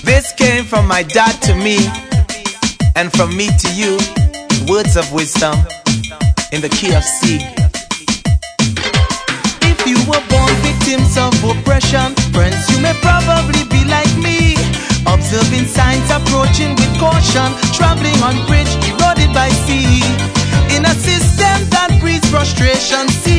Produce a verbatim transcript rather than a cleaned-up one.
This came from my dad to me, and from me to you. Words of wisdom in the key of C. If you were born victims of oppression, friends, you may probably be like me, observing signs approaching with caution, traveling on bridge eroded by sea, in a system that breeds frustration. See